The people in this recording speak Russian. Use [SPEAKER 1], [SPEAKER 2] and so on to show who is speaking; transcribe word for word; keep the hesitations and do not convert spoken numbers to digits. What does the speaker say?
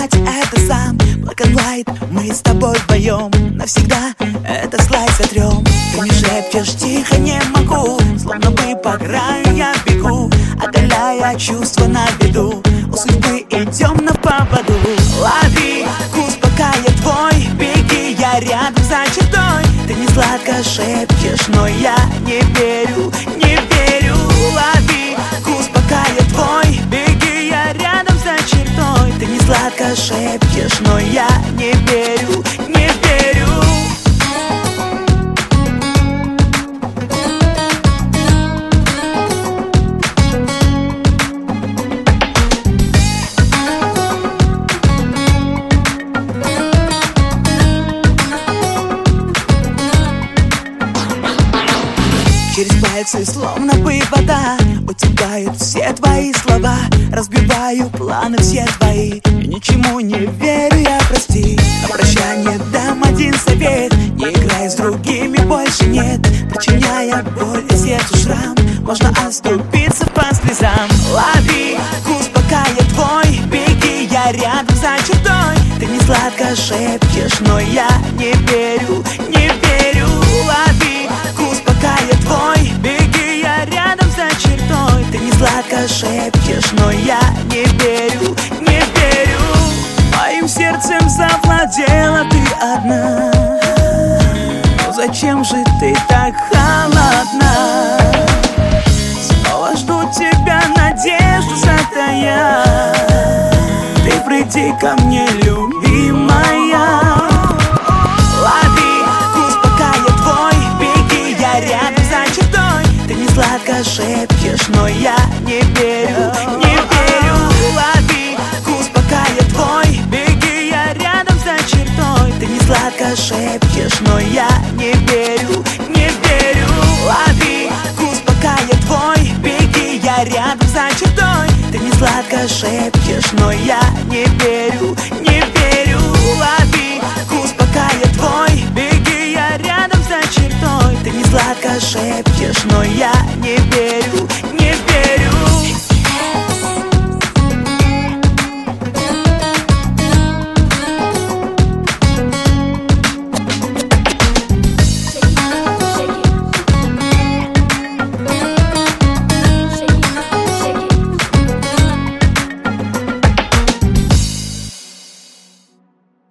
[SPEAKER 1] знать это сам. Black and white, мы с тобой вдвоем навсегда этот слайд сотрем. Ты не шепчешь тихо, не могу, словно бы по краю я бегу, отдаляя чувства на беду. У судьбы идем на поводу. Лови вкус, пока я твой, беги, я рядом за чертой. Ты не сладко шепчешь, но я не верю, не верю. Лови вкус, пока я твой, беги, я рядом за чертой. Ты не сладко шепчешь, но я не верю, не верю. Через пальцы, словно бы вода, утекают все твои слова. Разбиваю планы все твои, и ничему не верю я, прости. На прощание дам один совет: не играй с другими, больше нет. Причиняя боль и сердцу шрам, можно оступиться по слезам. Лови вкус, пока я твой, беги, я рядом за чертой. Ты не сладко шепчешь, но я не верю, не верю. Лови вкус, пока я твой, беги, я рядом за чертой. Ты не сладко шепчешь, но я не верю, не верю. Моим сердцем завладела ты одна. Но зачем же ты так холодна? Снова жду тебя, надежду затая. Ты приди ко мне, любимая. Лови вкус, пока я твой, беги, я рядом за чертой. Ты не сладко шепчешь, но я не верю, не верю. Лови вкус, пока я твой, беги, я рядом за чертой. Ты не сладко шепчешь, но я не верю, не верю. Лови вкус, пока я твой, беги, я рядом за чертой. Ты не сладко шепчешь, но я не верю, не верю. Лови вкус, пока я твой, беги, я рядом за чертой. Ты не сладко шепчешь, но я